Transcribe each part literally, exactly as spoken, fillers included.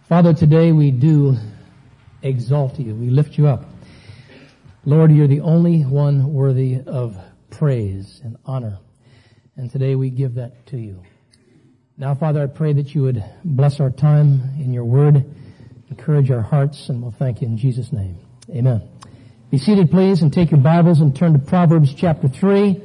Father, today we do exalt you. We lift you up. Lord, you're the only one worthy of praise and honor. And today we give that to you. Now, Father, I pray that you would bless our time in your word, encourage our hearts, and we'll thank you in Jesus' name. Amen. Be seated, please, and take your Bibles and turn to Proverbs chapter three.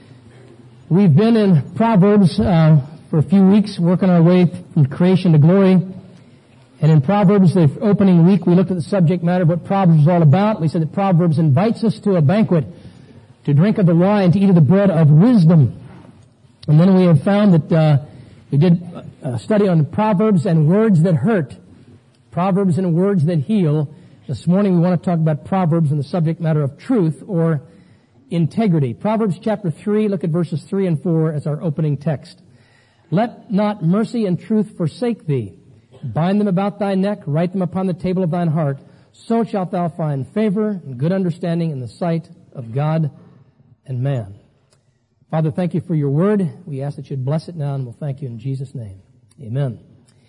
We've been in Proverbs uh, for a few weeks, working our way from creation to glory. And in Proverbs, the opening week, we looked at the subject matter of what Proverbs is all about. We said that Proverbs invites us to a banquet, to drink of the wine, to eat of the bread of wisdom. And then we have found that uh, we did a study on Proverbs and words that hurt, Proverbs and words that heal. This morning we want to talk about Proverbs and the subject matter of truth or integrity. Proverbs chapter three, look at verses three and four as our opening text. Let not mercy and truth forsake thee. Bind them about thy neck, write them upon the table of thine heart. So shalt thou find favor and good understanding in the sight of God and man. Father, thank you for your word. We ask that you'd bless it now, and we'll thank you in Jesus' name. Amen.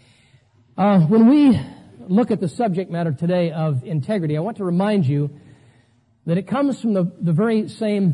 Uh, when we look at the subject matter today of integrity, I want to remind you that it comes from the, the very same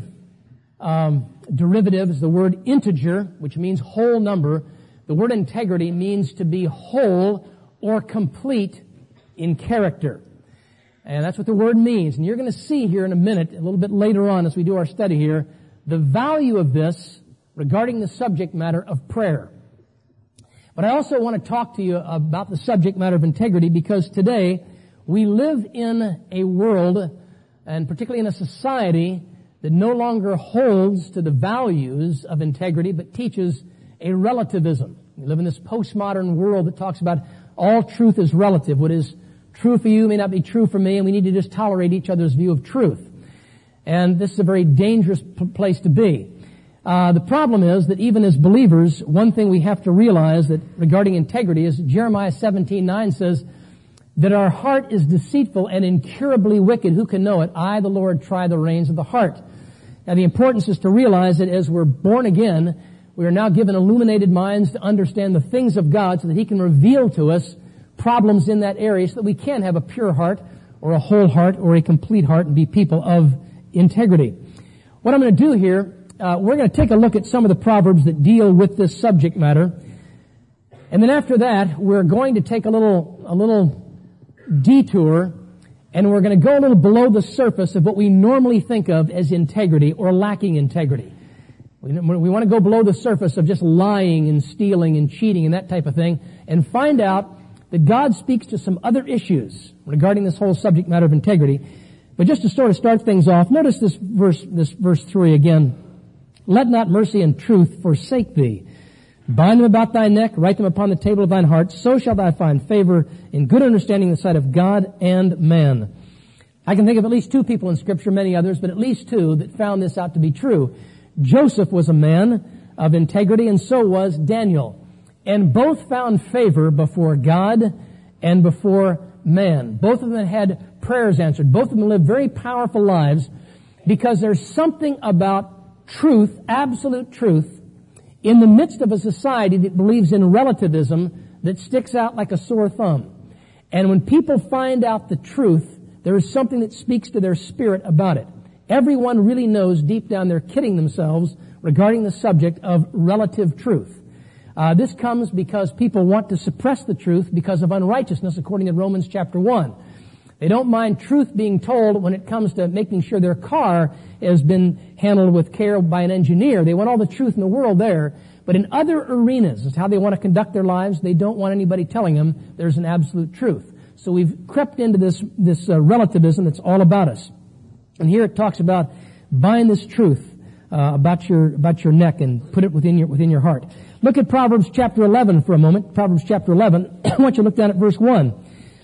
um, derivative as the word integer, which means whole number. The word integrity means to be whole or complete in character. And that's what the word means. And you're going to see here in a minute, a little bit later on as we do our study here, the value of this regarding the subject matter of prayer. But I also want to talk to you about the subject matter of integrity because today we live in a world, and particularly in a society, that no longer holds to the values of integrity but teaches a relativism. We live in this postmodern world that talks about all truth is relative. What is true for you may not be true for me, and we need to just tolerate each other's view of truth. And this is a very dangerous p- place to be. Uh, the problem is that even as believers, one thing we have to realize that regarding integrity is Jeremiah seventeen nine says that our heart is deceitful and incurably wicked. Who can know it? I, the Lord, try the reins of the heart. Now the importance is to realize that as we're born again, we are now given illuminated minds to understand the things of God so that He can reveal to us problems in that area so that we can have a pure heart or a whole heart or a complete heart and be people of integrity. What I'm going to do here, uh, we're going to take a look at some of the Proverbs that deal with this subject matter. And then after that, we're going to take a little, a little detour and we're going to go a little below the surface of what we normally think of as integrity or lacking integrity. We want to go below the surface of just lying and stealing and cheating and that type of thing and find out that God speaks to some other issues regarding this whole subject matter of integrity. But just to sort of start things off, notice this verse, this verse three again. Let not mercy and truth forsake thee. Bind them about thy neck, write them upon the table of thine heart. So shalt thou find favor and good understanding in the sight of God and man. I can think of at least two people in Scripture, many others, but at least two that found this out to be true. Joseph was a man of integrity, and so was Daniel. And both found favor before God and before man. Both of them had prayers answered. Both of them lived very powerful lives because there's something about truth, absolute truth, in the midst of a society that believes in relativism that sticks out like a sore thumb. And when people find out the truth, there is something that speaks to their spirit about it. Everyone really knows deep down they're kidding themselves regarding the subject of relative truth. Uh, this comes because people want to suppress the truth because of unrighteousness, according to Romans chapter one. They don't mind truth being told when it comes to making sure their car has been handled with care by an engineer. They want all the truth in the world there. But in other arenas, it's how they want to conduct their lives. They don't want anybody telling them there's an absolute truth. So we've crept into this, this uh, relativism that's all about us. And here it talks about bind this truth uh, about your about your neck and put it within your within your heart. Look at Proverbs chapter eleven for a moment. Proverbs chapter eleven. I want you to look down at verse one.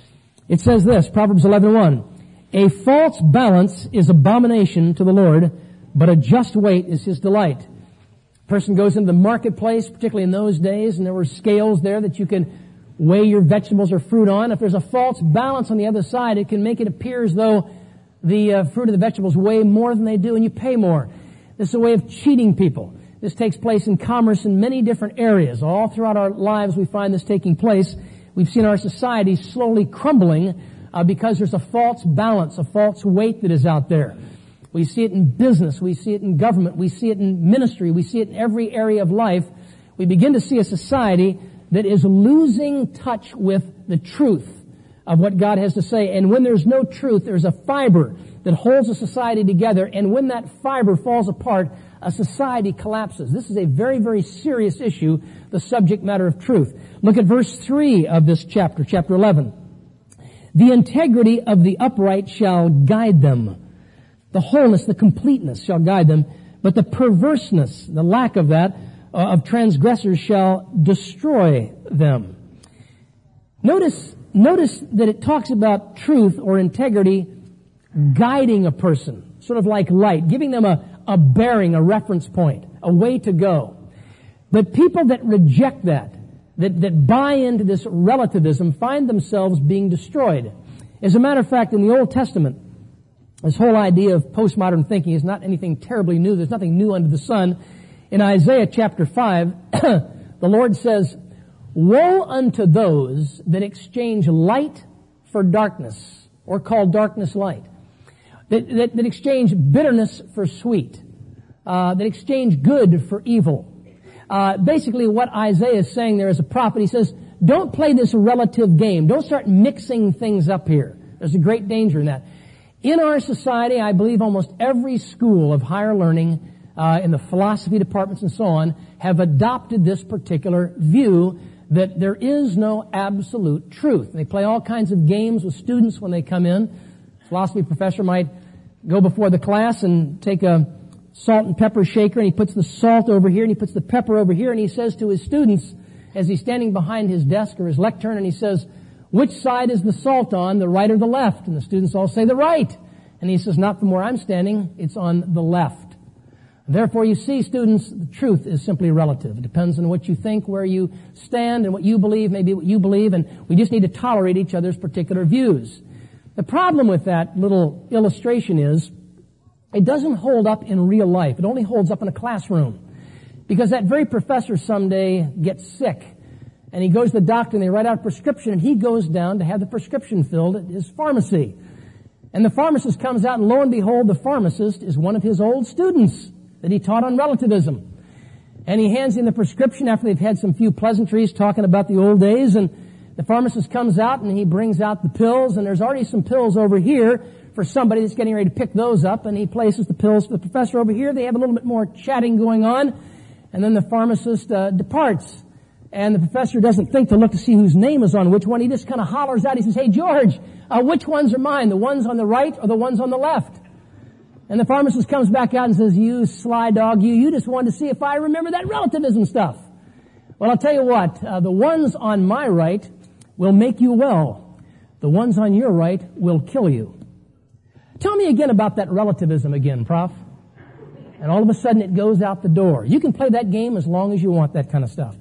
It says this, Proverbs eleven one. A false balance is abomination to the Lord, but a just weight is His delight. A person goes into the marketplace, particularly in those days, and there were scales there that you can weigh your vegetables or fruit on. If there's a false balance on the other side, it can make it appear as though the uh, fruit of the vegetables weigh more than they do and you pay more. This is a way of cheating people. This takes place in commerce in many different areas. All throughout our lives we find this taking place. we've seen our society slowly crumbling uh, because there's a false balance, a false weight that is out there. We see it in business. We see it in government. We see it in ministry. We see it in every area of life. We begin to see a society that is losing touch with the truth of what God has to say. And when there's no truth, there's a fiber that holds a society together. And when that fiber falls apart, a society collapses. This is a very, very serious issue, the subject matter of truth. Look at verse three of this chapter, chapter eleven. The integrity of the upright shall guide them. The wholeness, the completeness shall guide them. But the perverseness, the lack of that, uh, of transgressors shall destroy them. Notice, notice that it talks about truth or integrity guiding a person, sort of like light, giving them a, a bearing, a reference point, a way to go. But people that reject that, that, that buy into this relativism, find themselves being destroyed. As a matter of fact, in the Old Testament, this whole idea of postmodern thinking is not anything terribly new. There's nothing new under the sun. In Isaiah chapter five, the Lord says, woe unto those that exchange light for darkness, or call darkness light. That, that, that exchange bitterness for sweet. Uh, that exchange good for evil. Uh, basically what Isaiah is saying there as a prophet, he says, don't play this relative game. Don't start mixing things up here. There's a great danger in that. In our society, I believe almost every school of higher learning, uh, in the philosophy departments and so on, have adopted this particular view that there is no absolute truth. They play all kinds of games with students when they come in. A philosophy professor might go before the class and take a salt and pepper shaker, and he puts the salt over here and he puts the pepper over here, and he says to his students as he's standing behind his desk or his lectern, and he says, which side is the salt on, the right or the left? And the students all say the right. And he says, not from where I'm standing, it's on the left. Therefore, you see, students, the truth is simply relative. It depends on what you think, where you stand, and what you believe, maybe what you believe, and we just need to tolerate each other's particular views. The problem with that little illustration is, it doesn't hold up in real life. It only holds up in a classroom. Because that very professor someday gets sick, and he goes to the doctor and they write out a prescription, and he goes down to have the prescription filled at his pharmacy. And the pharmacist comes out, and lo and behold, the pharmacist is one of his old students that he taught on relativism. And he hands him the prescription after they've had some few pleasantries talking about the old days, and the pharmacist comes out and he brings out the pills, and there's already some pills over here for somebody that's getting ready to pick those up, and he places the pills for the professor over here. They have a little bit more chatting going on, and then the pharmacist uh, departs. And the professor doesn't think to look to see whose name is on which one. He just kind of hollers out. He says, hey, George, uh, which ones are mine? The ones on the right or the ones on the left? And the pharmacist comes back out and says, you sly dog, you, you just wanted to see if I remember that relativism stuff. Well, I'll tell you what, uh, the ones on my right will make you well. The ones on your right will kill you. Tell me again about that relativism again, Prof. And all of a sudden it goes out the door. You can play that game as long as you want, that kind of stuff.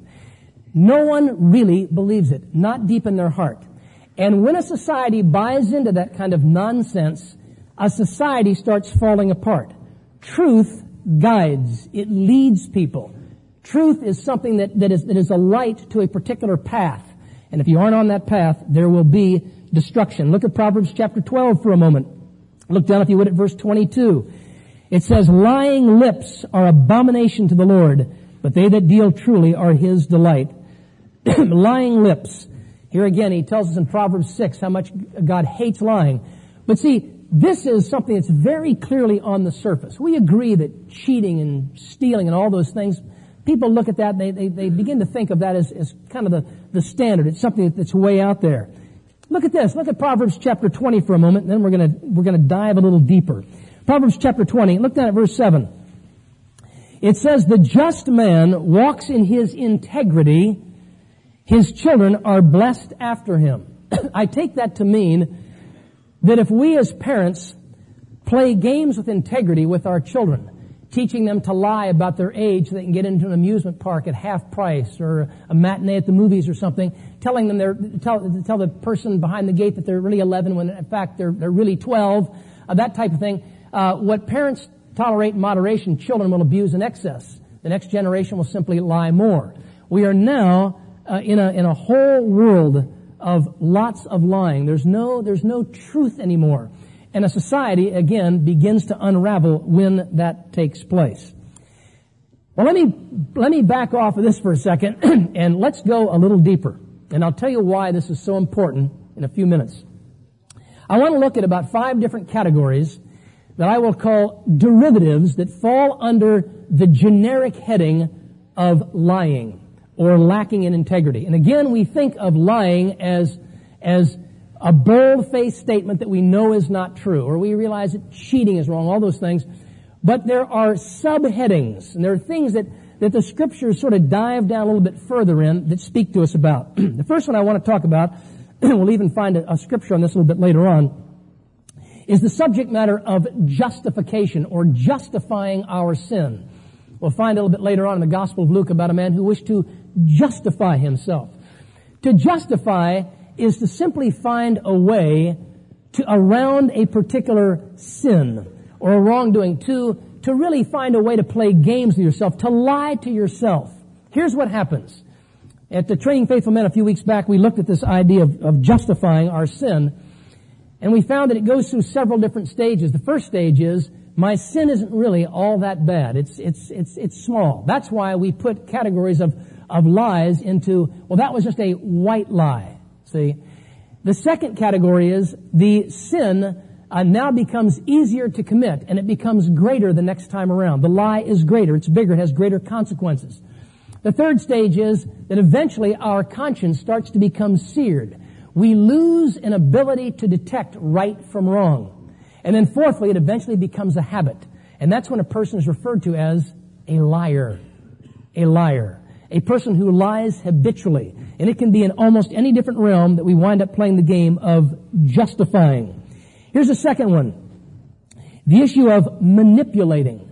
No one really believes it, not deep in their heart. And when a society buys into that kind of nonsense, a society starts falling apart. Truth guides. It leads people. Truth is something that, that is, that is a light to a particular path. And if you aren't on that path, there will be destruction. Look at Proverbs chapter twelve for a moment. Look down, if you would, at verse twenty-two. It says, lying lips are abomination to the Lord, but they that deal truly are His delight. Lying lips. Here again, he tells us in Proverbs six how much God hates lying. But see, this is something that's very clearly on the surface. We agree that cheating and stealing and all those things, people look at that and they, they, they begin to think of that as, as kind of the, the standard. It's something that's way out there. Look at this. Look at Proverbs chapter twenty for a moment, and then we're gonna, we're gonna dive a little deeper. Proverbs chapter twenty, look down at verse seven. It says, the just man walks in his integrity. His children are blessed after him. I take that to mean that if we as parents play games with integrity with our children, teaching them to lie about their age so they can get into an amusement park at half price or a matinee at the movies or something, telling them they're, tell, tell the person behind the gate that they're really eleven when in fact they're, they're really twelve, uh, that type of thing. Uh, what parents tolerate in moderation, children will abuse in excess. The next generation will simply lie more. We are now uh, in a in a whole world of lots of lying. There's no, there's no truth anymore. And a society, again, begins to unravel when that takes place. Well, let me, let me back off of this for a second and let's go a little deeper. And I'll tell you why this is so important in a few minutes. I want to look at about five different categories that I will call derivatives that fall under the generic heading of lying or lacking in integrity. And again, we think of lying as, as a bold-faced statement that we know is not true, or we realize that cheating is wrong, all those things. But there are subheadings, and there are things that, that the Scriptures sort of dive down a little bit further in that speak to us about. The first one I want to talk about, we'll even find a, a Scripture on this a little bit later on, is the subject matter of justification or justifying our sin. We'll find a little bit later on in the Gospel of Luke about a man who wished to justify himself. To justify is to simply find a way to around a particular sin or a wrongdoing, to, to really find a way to play games with yourself, to lie to yourself. Here's what happens. At the Training Faithful Men a few weeks back, we looked at this idea of, of justifying our sin, and we found that it goes through several different stages. The first stage is, my sin isn't really all that bad. It's, it's, it's, it's small. That's why we put categories of, of lies into, well, that was just a white lie. See? The second category is, the sin uh, now becomes easier to commit, and it becomes greater the next time around. The lie is greater. It's bigger. It has greater consequences. The third stage is that eventually our conscience starts to become seared. We lose an ability to detect right from wrong. And then fourthly, it eventually becomes a habit. And that's when a person is referred to as a liar. A liar. A person who lies habitually. And it can be in almost any different realm that we wind up playing the game of justifying. Here's a second one. The issue of manipulating.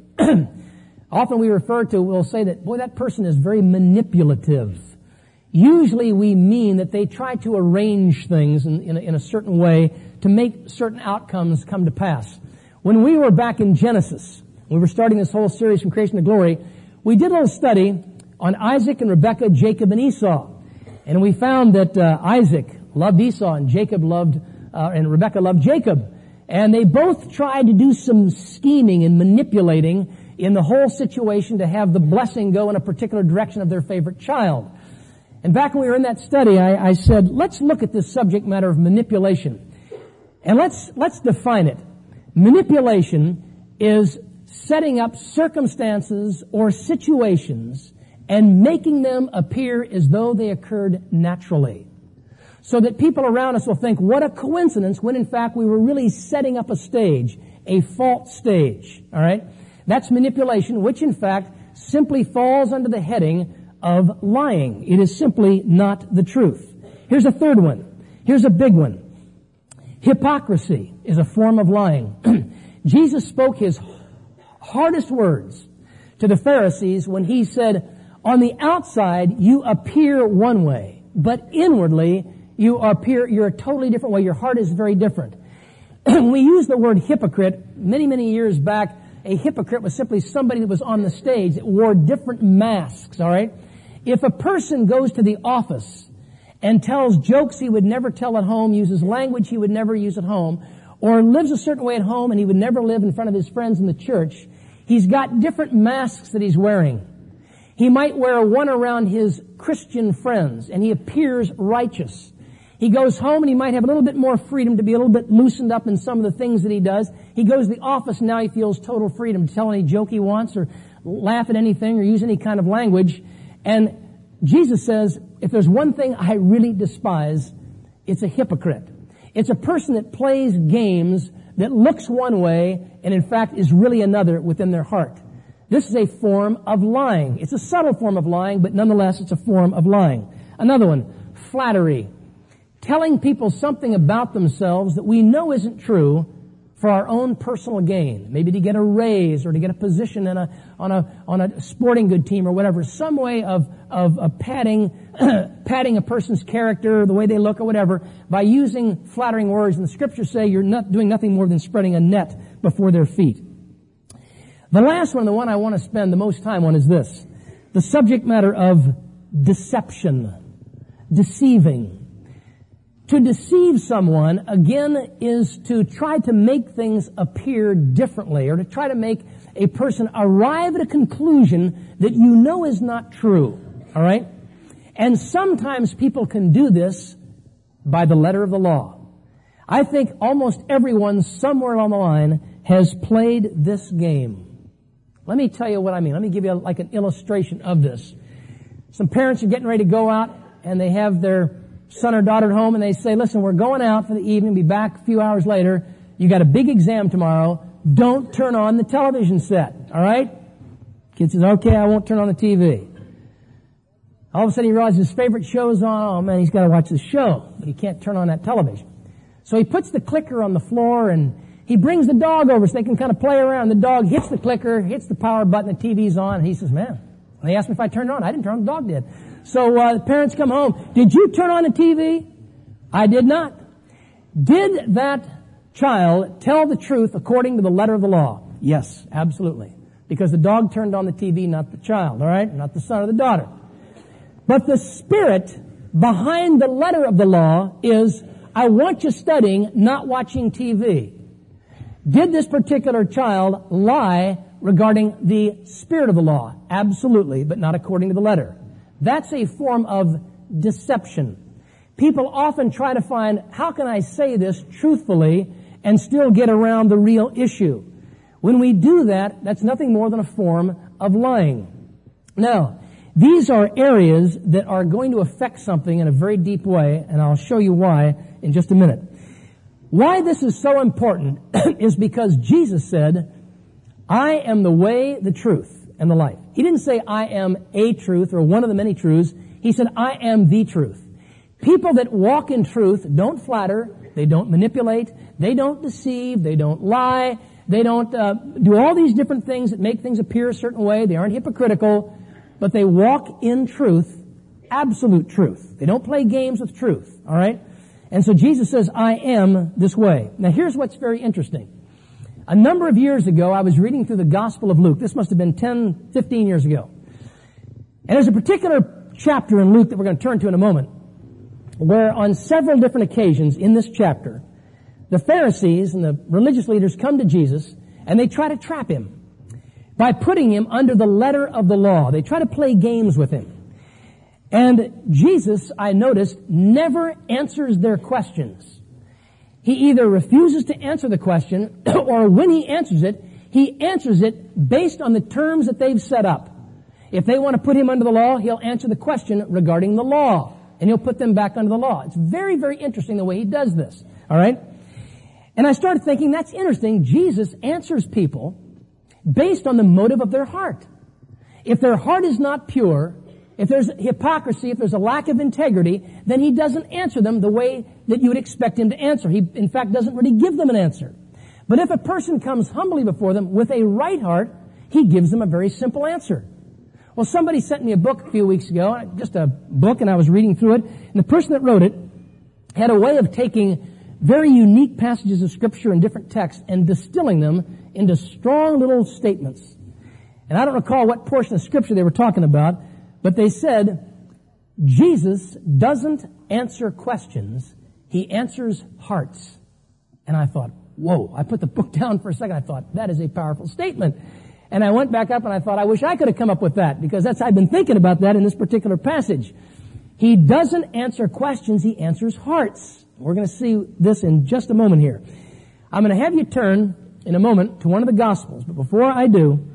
Often we refer to, we'll say that, boy, that person is very manipulative. Usually we mean that they try to arrange things in, in, a, in a certain way to make certain outcomes come to pass. When we were back in Genesis, we were starting this whole series from creation to glory, we did a little study on Isaac and Rebekah, Jacob and Esau. And we found that uh, Isaac loved Esau and Jacob loved, uh, and Rebekah loved Jacob. And they both tried to do some scheming and manipulating in the whole situation to have the blessing go in a particular direction of their favorite child. And back when we were in that study, I, I said, let's look at this subject matter of manipulation. And let's, let's define it. Manipulation is setting up circumstances or situations and making them appear as though they occurred naturally. So that people around us will think, what a coincidence, when in fact we were really setting up a stage, a false stage. All right? That's manipulation, which in fact simply falls under the heading of lying. It is simply not the truth. Here's a third one. Here's a big one. Hypocrisy is a form of lying. Jesus spoke his hardest words to the Pharisees when he said, on the outside you appear one way, but inwardly you appear, you're a totally different way. Your heart is very different. We use the word hypocrite. Many, many years back, a hypocrite was simply somebody that was on the stage that wore different masks, all right? If a person goes to the office and tells jokes he would never tell at home, uses language he would never use at home, or lives a certain way at home and he would never live in front of his friends in the church, he's got different masks that he's wearing. He might wear one around his Christian friends, and he appears righteous. He goes home and he might have a little bit more freedom to be a little bit loosened up in some of the things that he does. He goes to the office and now he feels total freedom to tell any joke he wants or laugh at anything or use any kind of language. And Jesus says, if there's one thing I really despise, it's a hypocrite. It's a person that plays games that looks one way and in fact is really another within their heart. This is a form of lying. It's a subtle form of lying, but nonetheless it's a form of lying. Another one, flattery. Telling people something about themselves that we know isn't true for our own personal gain. Maybe to get a raise or to get a position in a, on a, on a sporting good team or whatever. Some way of, of, of padding, padding a person's character, the way they look or whatever, by using flattering words. And the scriptures say you're not doing nothing more than spreading a net before their feet. The last one, the one I want to spend the most time on is this. The subject matter of deception. Deceiving. To deceive someone, again, is to try to make things appear differently, or to try to make a person arrive at a conclusion that you know is not true. All right? And sometimes people can do this by the letter of the law. I think almost everyone somewhere along the line has played this game. Let me tell you what I mean. Let me give you like an illustration of this. Some parents are getting ready to go out, and they have their son or daughter at home, and they say, listen, we're going out for the evening, be back a few hours later. You got a big exam tomorrow. Don't turn on the television set. All right? Kid says, okay, I won't turn on the T V. All of a sudden he realizes his favorite show's on. Oh man, he's got to watch the show, but he can't turn on that television. So he puts the clicker on the floor, and he brings the dog over so they can kind of play around. The dog hits the clicker, hits the power button, the T V's on, and he says, man, they asked me if I turned it on. I didn't turn it on, the dog did. So uh, the parents come home. Did you turn on the T V? I did not. Did that child tell the truth according to the letter of the law? Yes, absolutely. Because the dog turned on the T V, not the child, all right? Not the son or the daughter. But the spirit behind the letter of the law is, I want you studying, not watching T V. Did this particular child lie regarding the spirit of the law? Absolutely, but not according to the letter. That's a form of deception. People often try to find, how can I say this truthfully and still get around the real issue? When we do that, that's nothing more than a form of lying. Now, these are areas that are going to affect something in a very deep way, and I'll show you why in just a minute. Why this is so important is because Jesus said, I am the way, the truth, and the life. He didn't say, I am a truth or one of the many truths. He said, I am the truth. People that walk in truth don't flatter, they don't manipulate, they don't deceive, they don't lie, they don't uh, do all these different things that make things appear a certain way. They aren't hypocritical, but they walk in truth, absolute truth. They don't play games with truth, all right? And so Jesus says, I am this way. Now here's what's very interesting. A number of years ago, I was reading through the Gospel of Luke. This must have been ten, fifteen years ago. And there's a particular chapter in Luke that we're going to turn to in a moment, where on several different occasions in this chapter, the Pharisees and the religious leaders come to Jesus and they try to trap him by putting him under the letter of the law. They try to play games with him. And Jesus, I noticed, never answers their questions. He either refuses to answer the question, or when he answers it, he answers it based on the terms that they've set up. If they want to put him under the law, he'll answer the question regarding the law, and he'll put them back under the law. It's very, very interesting the way he does this. All right? And I started thinking, that's interesting. Jesus answers people based on the motive of their heart. If their heart is not pure, if there's hypocrisy, if there's a lack of integrity, then he doesn't answer them the way that you would expect him to answer. He, in fact, doesn't really give them an answer. But if a person comes humbly before them with a right heart, he gives them a very simple answer. Well, somebody sent me a book a few weeks ago, just a book, and I was reading through it, and the person that wrote it had a way of taking very unique passages of Scripture and different texts and distilling them into strong little statements. And I don't recall what portion of Scripture they were talking about, but they said, Jesus doesn't answer questions, he answers hearts. And I thought, whoa, I put the book down for a second. I thought, that is a powerful statement. And I went back up and I thought, I wish I could have come up with that, because that's, I've been thinking about that in this particular passage. He doesn't answer questions, he answers hearts. We're going to see this in just a moment here. I'm going to have you turn in a moment to one of the Gospels, but before I do,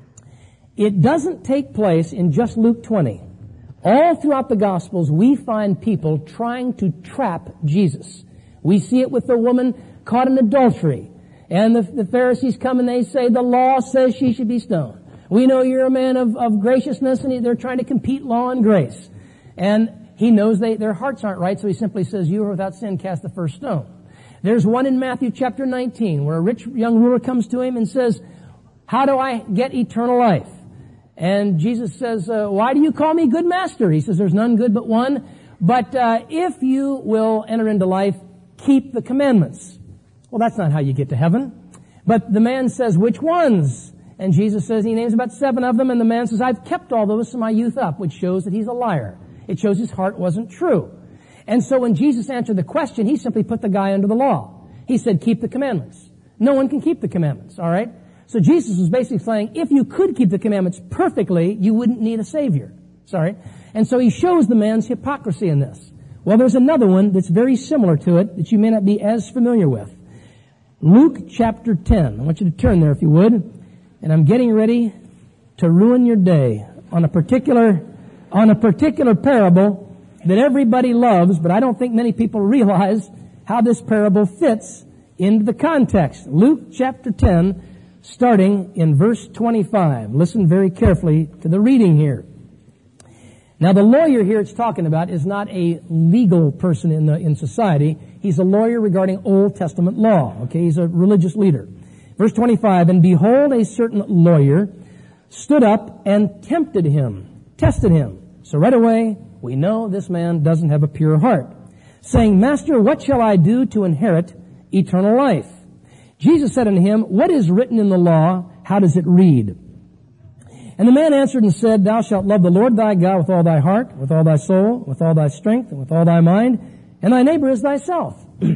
it doesn't take place in just Luke twenty. All throughout the Gospels, we find people trying to trap Jesus. We see it with the woman caught in adultery. And the, the Pharisees come and they say, the law says she should be stoned. We know you're a man of, of graciousness, and they're trying to compete law and grace. And he knows they, their hearts aren't right, so he simply says, you are without sin, cast the first stone. There's one in Matthew chapter nineteen where a rich young ruler comes to him and says, how do I get eternal life? And Jesus says, uh, why do you call me good master? He says, there's none good but one. But uh, if you will enter into life, keep the commandments. Well, that's not how you get to heaven. But the man says, which ones? And Jesus says, he names about seven of them. And the man says, I've kept all those from my youth up, which shows that he's a liar. It shows his heart wasn't true. And so when Jesus answered the question, he simply put the guy under the law. He said, keep the commandments. No one can keep the commandments, all right? So Jesus was basically saying, if you could keep the commandments perfectly, you wouldn't need a Savior. Sorry. And so he shows the man's hypocrisy in this. Well, there's another one that's very similar to it that you may not be as familiar with. Luke chapter ten. I want you to turn there if you would. And I'm getting ready to ruin your day on a particular, on a particular parable that everybody loves, but I don't think many people realize how this parable fits into the context. Luke chapter ten, starting in verse twenty-five. Listen very carefully to the reading here. Now the lawyer here it's talking about is not a legal person in the, in society. He's a lawyer regarding Old Testament law. Okay, he's a religious leader. Verse twenty-five, and behold, a certain lawyer stood up and tempted him, tested him. So right away, we know this man doesn't have a pure heart, saying, Master, what shall I do to inherit eternal life? Jesus said unto him, what is written in the law? How does it read? And the man answered and said, Thou shalt love the Lord thy God with all thy heart, with all thy soul, with all thy strength, and with all thy mind, and thy neighbor as thyself.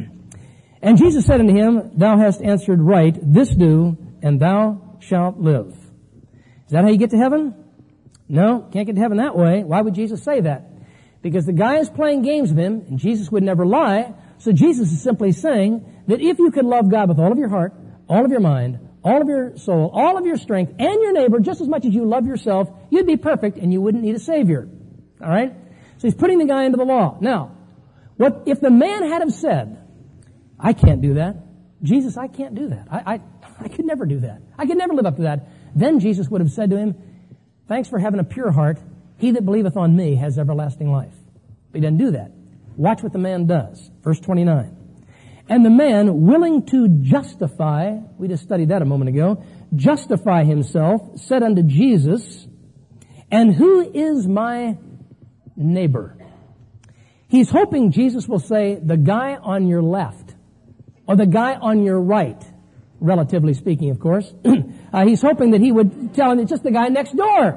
And Jesus said unto him, Thou hast answered right, this do, and thou shalt live. Is that how you get to heaven? No, can't get to heaven that way. Why would Jesus say that? Because the guy is playing games with him, and Jesus would never lie. So Jesus is simply saying that if you could love God with all of your heart, all of your mind, all of your soul, all of your strength, and your neighbor just as much as you love yourself, you'd be perfect and you wouldn't need a Savior. All right? So he's putting the guy into the law. Now, what if the man had have said, I can't do that. Jesus, I can't do that. I, I, I could never do that. I could never live up to that. Then Jesus would have said to him, thanks for having a pure heart. He that believeth on me has everlasting life. But he doesn't do that. Watch what the man does. Verse twenty-nine. And the man, willing to justify, we just studied that a moment ago, justify himself, said unto Jesus, and who is my neighbor? He's hoping Jesus will say, the guy on your left, or the guy on your right, relatively speaking, of course. uh, he's hoping that he would tell him it's just the guy next door.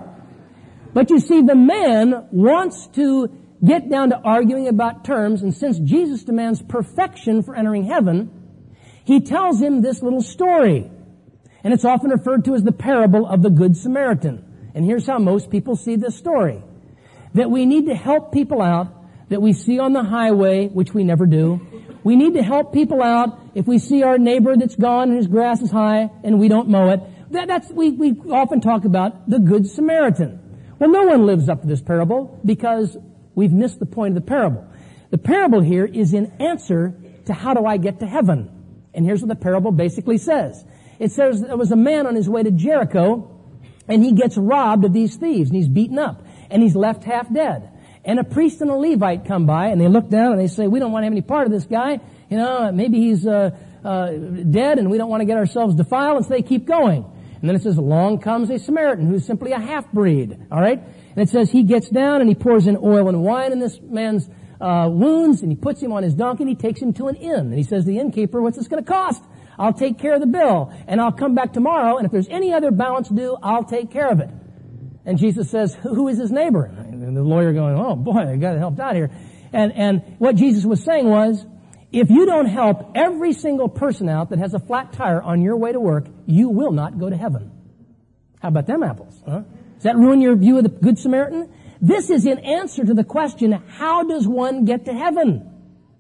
But you see, the man wants to get down to arguing about terms, and since Jesus demands perfection for entering heaven, he tells him this little story. And it's often referred to as the parable of the Good Samaritan. And here's how most people see this story. That we need to help people out that we see on the highway, which we never do. We need to help people out if we see our neighbor that's gone and his grass is high and we don't mow it. That, that's, we, we often talk about the Good Samaritan. Well, no one lives up to this parable because we've missed the point of the parable. The parable here is in answer to how do I get to heaven? And here's what the parable basically says. It says there was a man on his way to Jericho, and he gets robbed of these thieves, and he's beaten up, and he's left half dead. And a priest and a Levite come by, and they look down, and they say, we don't want to have any part of this guy. You know, maybe he's uh, uh, dead, and we don't want to get ourselves defiled, and so they keep going. And then it says, along comes a Samaritan, who's simply a half-breed, all right? And it says he gets down, and he pours in oil and wine in this man's uh wounds, and he puts him on his donkey, and he takes him to an inn. And he says to the innkeeper, what's this going to cost? I'll take care of the bill, and I'll come back tomorrow, and if there's any other balance due, I'll take care of it. And Jesus says, who is his neighbor? And the lawyer going, oh boy, I got helped out here. And, and what Jesus was saying was, if you don't help every single person out that has a flat tire on your way to work, you will not go to heaven. How about them apples? Huh? Does that ruin your view of the Good Samaritan? This is in answer to the question, how does one get to heaven?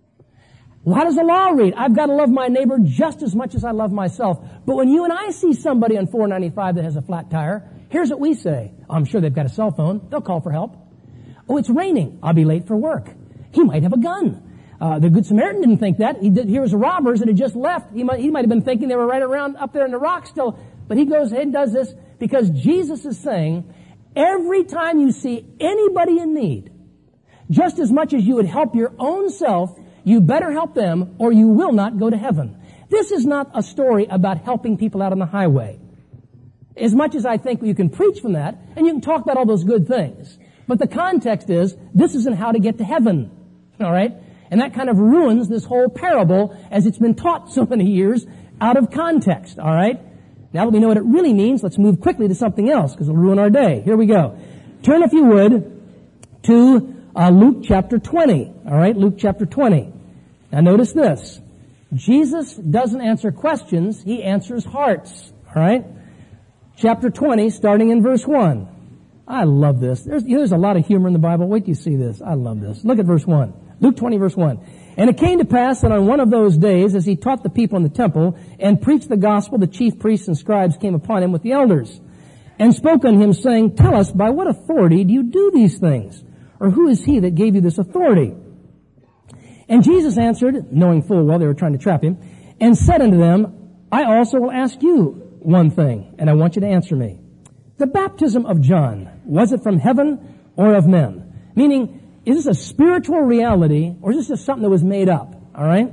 Well, how does the law read? I've got to love my neighbor just as much as I love myself. But when you and I see somebody on four ninety-five that has a flat tire, here's what we say. I'm sure they've got a cell phone. They'll call for help. Oh, it's raining. I'll be late for work. He might have a gun. Uh, the Good Samaritan didn't think that. He did, here was robbers that had just left. He might, he might have been thinking they were right around up there in the rock still. But he goes ahead and does this because Jesus is saying, every time you see anybody in need, just as much as you would help your own self, you better help them or you will not go to heaven. This is not a story about helping people out on the highway. As much as I think you can preach from that, and you can talk about all those good things. But the context is, this isn't how to get to heaven. All right? And that kind of ruins this whole parable as it's been taught so many years out of context. All right? Now that we know what it really means, let's move quickly to something else because it'll ruin our day. Here we go. Turn, if you would, to Uh, Luke chapter twenty. All right, Luke chapter twenty. Now notice this. Jesus doesn't answer questions, he answers hearts. All right? Chapter twenty, starting in verse one. I love this. There's, you know, there's a lot of humor in the Bible. Wait till you see this. I love this. Look at verse one. Luke twenty, verse one. And it came to pass that on one of those days, as he taught the people in the temple and preached the gospel, the chief priests and scribes came upon him with the elders and spoke unto him, saying, Tell us, by what authority do you do these things? Or who is he that gave you this authority? And Jesus answered, knowing full well they were trying to trap him, and said unto them, I also will ask you one thing, and I want you to answer me. The baptism of John, was it from heaven or of men? Meaning, is this a spiritual reality, or is this just something that was made up? All right?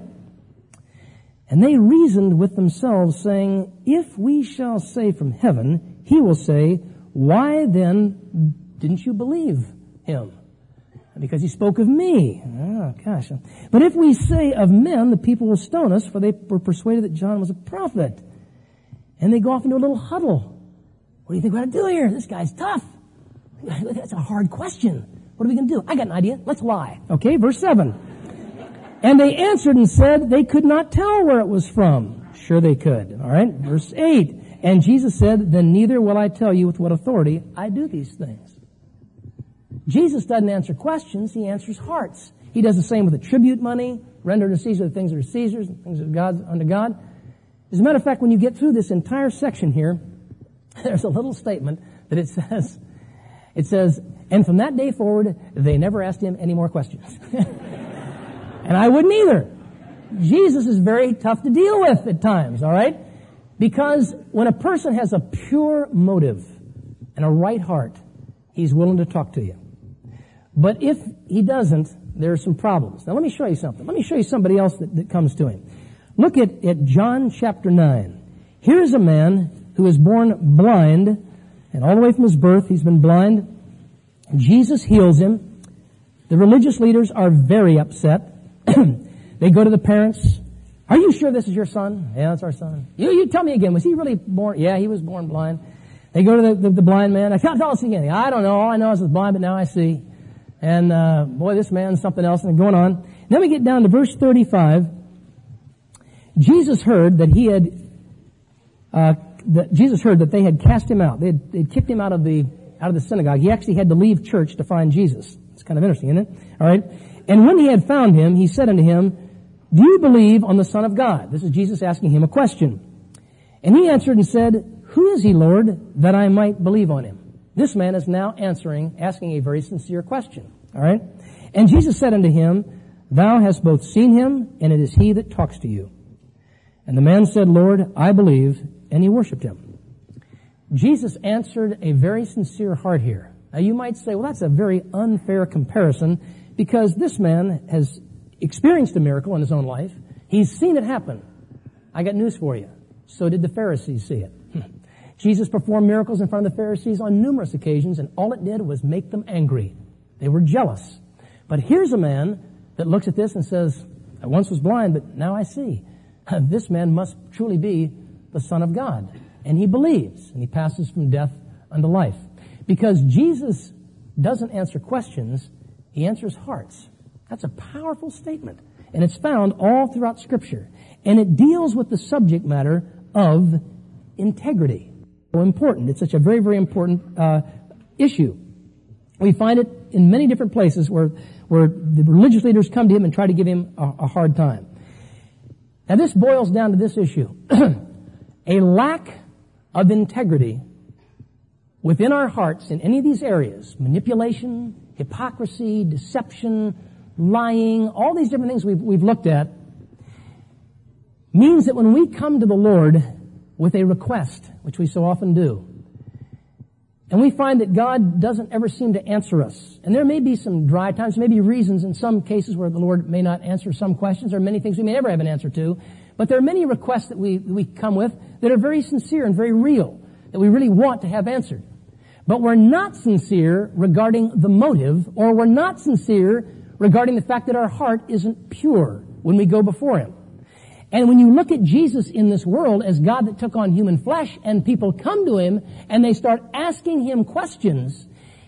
And they reasoned with themselves, saying, If we shall say from heaven, he will say, Why then didn't you believe him? Because he spoke of me. Oh, gosh. But if we say of men, the people will stone us, for they were persuaded that John was a prophet. And they go off into a little huddle. What do you think we're going to do here? This guy's tough. That's a hard question. What are we going to do? I got an idea. Let's lie. Okay, verse seven. And they answered and said they could not tell where it was from. Sure they could. All right, verse eight. And Jesus said, Then neither will I tell you with what authority I do these things. Jesus doesn't answer questions. He answers hearts. He does the same with the tribute money. Render to Caesar the things that are Caesar's, and things that are God's unto God. As a matter of fact, when you get through this entire section here, there's a little statement that it says, it says, and from that day forward, they never asked him any more questions. And I wouldn't either. Jesus is very tough to deal with at times, all right? Because when a person has a pure motive and a right heart, he's willing to talk to you. But if he doesn't, there are some problems. Now let me show you something. Let me show you somebody else that, that comes to him. Look at, at John chapter nine. Here's a man who was born blind, and all the way from his birth he's been blind. Jesus heals him. The religious leaders are very upset. They go to the parents. Are you sure this is your son? Yeah, it's our son. You, you tell me again, was he really born? Yeah, he was born blind. They go to the, the, the blind man. I can't tell us again. I don't know. All I know is I was blind, but now I see. And, uh, boy, this man's something else, and going on. Then we get down to verse thirty-five. Jesus heard that he had, uh, that Jesus heard that they had cast him out. They had, they'd kicked him out of the, out of the synagogue. He actually had to leave church to find Jesus. It's kind of interesting, isn't it? All right. And when he had found him, he said unto him, Do you believe on the Son of God? This is Jesus asking him a question. And he answered and said, Who is he, Lord, that I might believe on him? This man is now answering, asking a very sincere question. All right. And Jesus said unto him, Thou hast both seen him, and it is he that talks to you. And the man said, Lord, I believe, and he worshipped him. Jesus answered a very sincere heart here. Now you might say, well, that's a very unfair comparison because this man has experienced a miracle in his own life. He's seen it happen. I got news for you. So did the Pharisees see it. Jesus performed miracles in front of the Pharisees on numerous occasions, and all it did was make them angry. They were jealous. But here's a man that looks at this and says, I once was blind, but now I see. This man must truly be the Son of God. And he believes, and he passes from death unto life. Because Jesus doesn't answer questions, he answers hearts. That's a powerful statement. And it's found all throughout Scripture. And it deals with the subject matter of integrity. So important. It's such a very, very important uh, issue. We find it in many different places where, where the religious leaders come to him and try to give him a, a hard time. Now this boils down to this issue. A lack of integrity within our hearts in any of these areas, manipulation, hypocrisy, deception, lying, all these different things we've, we've looked at, means that when we come to the Lord with a request, which we so often do, and we find that God doesn't ever seem to answer us, and there may be some dry times, maybe reasons in some cases where the Lord may not answer some questions, or many things we may never have an answer to, but there are many requests that we, that we come with that are very sincere and very real, that we really want to have answered. But we're not sincere regarding the motive, or we're not sincere regarding the fact that our heart isn't pure when we go before Him. And when you look at Jesus in this world as God that took on human flesh, and people come to Him and they start asking Him questions,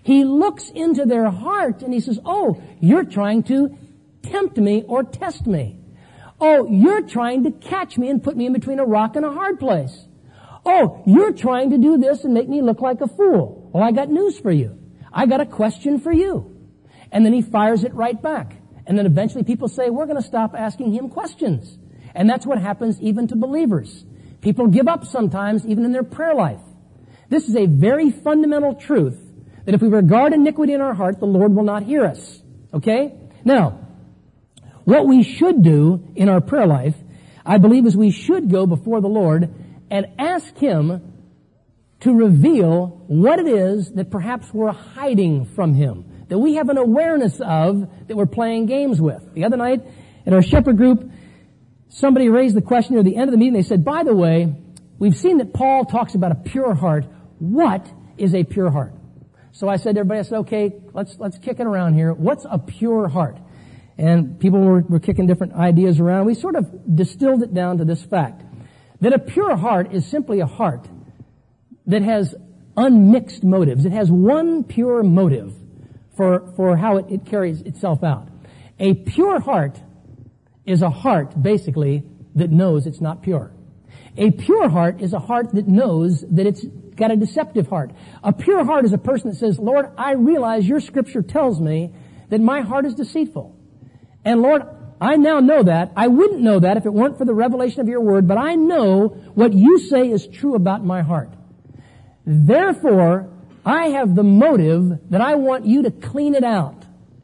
He looks into their heart and he says, oh, you're trying to tempt me or test me. Oh, you're trying to catch me and put me in between a rock and a hard place. Oh, you're trying to do this and make me look like a fool. Well, I got news for you. I got a question for you. And then he fires it right back. And then eventually people say, we're going to stop asking him questions. And that's what happens even to believers. People give up sometimes even in their prayer life. This is a very fundamental truth that if we regard iniquity in our heart, the Lord will not hear us. Okay? Now, what we should do in our prayer life, I believe, is we should go before the Lord and ask Him to reveal what it is that perhaps we're hiding from Him, that we have an awareness of, that we're playing games with. The other night, at our shepherd group, somebody raised the question near the end of the meeting. They said, by the way, we've seen that Paul talks about a pure heart. What is a pure heart? So I said to everybody, I said, okay, let's, let's kick it around here. What's a pure heart? And people were, were kicking different ideas around. We sort of distilled it down to this fact, that a pure heart is simply a heart that has unmixed motives. It has one pure motive for, for how it, it carries itself out. A pure heart is a heart, basically, that knows it's not pure. A pure heart is a heart that knows that it's got a deceptive heart. A pure heart is a person that says, Lord, I realize your scripture tells me that my heart is deceitful. And Lord, I now know that. I wouldn't know that if it weren't for the revelation of your word, but I know what you say is true about my heart. Therefore, I have the motive that I want you to clean it out.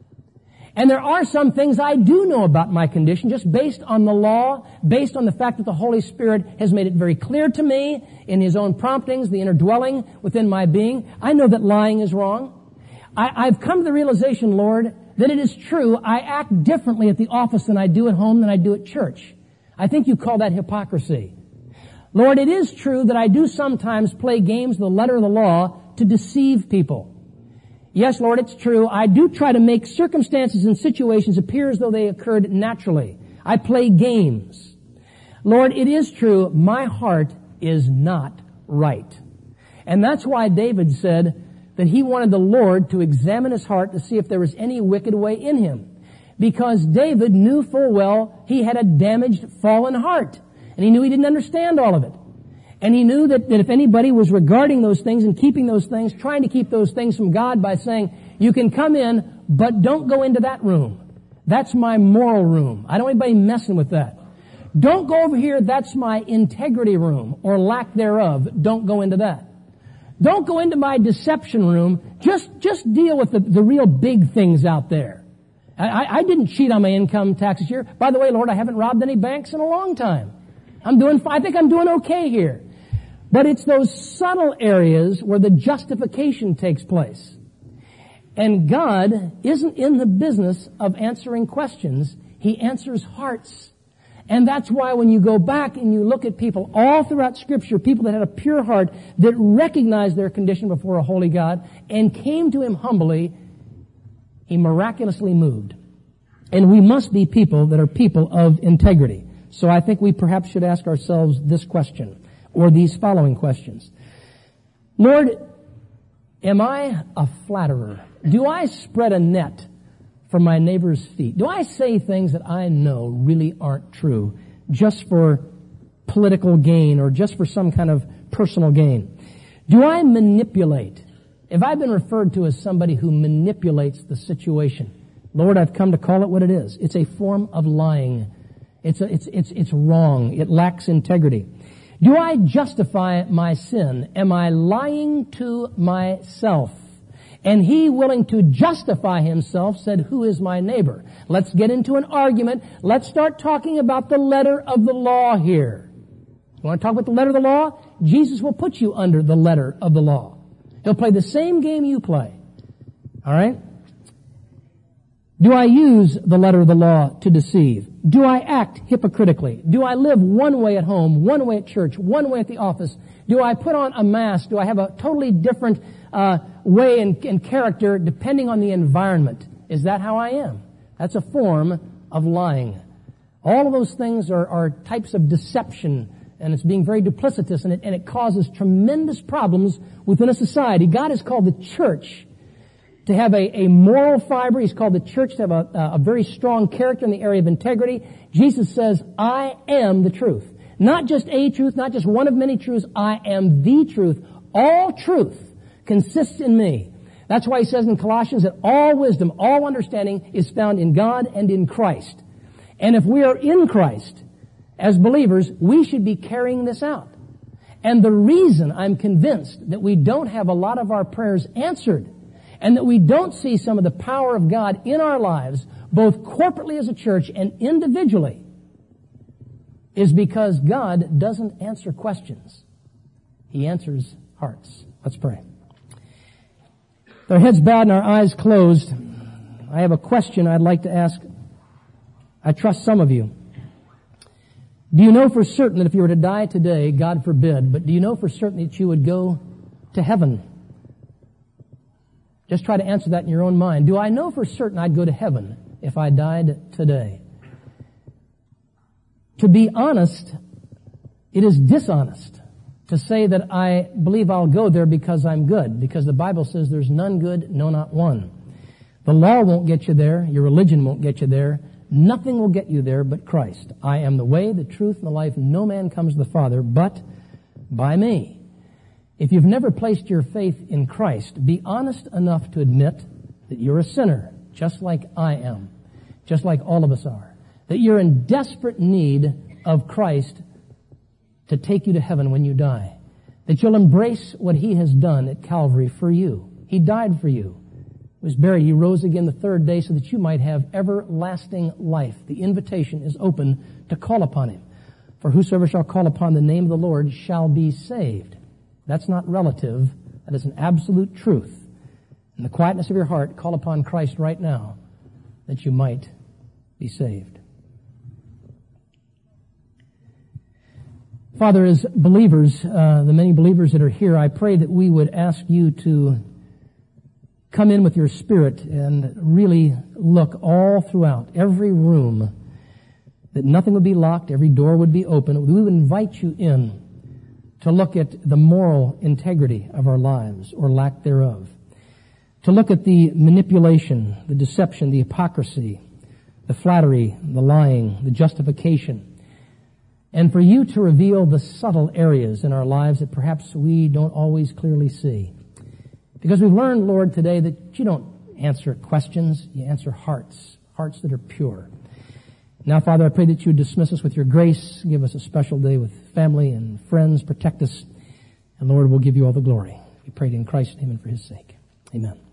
And there are some things I do know about my condition just based on the law, based on the fact that the Holy Spirit has made it very clear to me in His own promptings, the inner dwelling within my being. I know that lying is wrong. I, I've come to the realization, Lord, that it is true I act differently at the office than I do at home than I do at church. I think you call that hypocrisy. Lord, it is true that I do sometimes play games with the letter of the law to deceive people. Yes, Lord, it's true. I do try to make circumstances and situations appear as though they occurred naturally. I play games. Lord, it is true. My heart is not right. And that's why David said that he wanted the Lord to examine his heart to see if there was any wicked way in him. Because David knew full well he had a damaged, fallen heart. And he knew he didn't understand all of it. And he knew that, that if anybody was regarding those things and keeping those things, trying to keep those things from God by saying, you can come in, but don't go into that room. That's my moral room. I don't want anybody messing with that. Don't go over here. That's my integrity room, or lack thereof. Don't go into that. Don't go into my deception room. Just, just deal with the, the real big things out there. I, I didn't cheat on my income tax this year. By the way, Lord, I haven't robbed any banks in a long time. I'm doing, I think I'm doing okay here. But it's those subtle areas where the justification takes place. And God isn't in the business of answering questions. He answers hearts. And that's why when you go back and you look at people all throughout Scripture, people that had a pure heart, that recognized their condition before a holy God and came to Him humbly, He miraculously moved. And we must be people that are people of integrity. So I think we perhaps should ask ourselves this question, or these following questions. Lord, am I a flatterer? Do I spread a net for my neighbor's feet? Do I say things that I know really aren't true just for political gain or just for some kind of personal gain? Do I manipulate? Have I been referred to as somebody who manipulates the situation? Lord, I've come to call it what it is. It's a form of lying. It's a, it's it's it's wrong. It lacks integrity. Do I justify my sin? Am I lying to myself? And he, willing to justify himself, said, who is my neighbor? Let's get into an argument. Let's start talking about the letter of the law here. You want to talk about the letter of the law? Jesus will put you under the letter of the law. He'll play the same game you play. All right? Do I use the letter of the law to deceive? Do I act hypocritically? Do I live one way at home, one way at church, one way at the office? Do I put on a mask? Do I have a totally different uh, way and, and character depending on the environment? Is that how I am? That's a form of lying. All of those things are, are types of deception, and it's being very duplicitous, and it, and it causes tremendous problems within a society. God has called the church to have a, a moral fiber. He's called the church to have a, a very strong character in the area of integrity. Jesus says, I am the truth. Not just a truth, not just one of many truths. I am the truth. All truth consists in me. That's why he says in Colossians that all wisdom, all understanding is found in God and in Christ. And if we are in Christ, as believers, we should be carrying this out. And the reason I'm convinced that we don't have a lot of our prayers answered and that we don't see some of the power of God in our lives, both corporately as a church and individually, is because God doesn't answer questions. He answers hearts. Let's pray. With our heads bowed and our eyes closed, I have a question I'd like to ask. I trust some of you. Do you know for certain that if you were to die today, God forbid, but do you know for certain that you would go to heaven? Just try to answer that in your own mind. Do I know for certain I'd go to heaven if I died today? To be honest, it is dishonest to say that I believe I'll go there because I'm good, because the Bible says there's none good, no, not one. The law won't get you there. Your religion won't get you there. Nothing will get you there but Christ. I am the way, the truth, and the life. No man comes to the Father but by me. If you've never placed your faith in Christ, be honest enough to admit that you're a sinner, just like I am, just like all of us are. That you're in desperate need of Christ to take you to heaven when you die. That you'll embrace what He has done at Calvary for you. He died for you. He was buried. He rose again the third day so that you might have everlasting life. The invitation is open to call upon Him. For whosoever shall call upon the name of the Lord shall be saved. That's not relative. That is an absolute truth. In the quietness of your heart, call upon Christ right now that you might be saved. Father, as believers, uh, the many believers that are here, I pray that we would ask you to come in with your Spirit and really look all throughout every room, that nothing would be locked, every door would be open. We would invite you in to look at the moral integrity of our lives, or lack thereof. To look at the manipulation, the deception, the hypocrisy, the flattery, the lying, the justification. And for you to reveal the subtle areas in our lives that perhaps we don't always clearly see. Because we've learned, Lord, today that you don't answer questions, you answer hearts, hearts that are pure. Now, Father, I pray that you would dismiss us with your grace, give us a special day with family and friends, protect us, and Lord, we'll give you all the glory. We pray it in Christ's name and for His sake. Amen.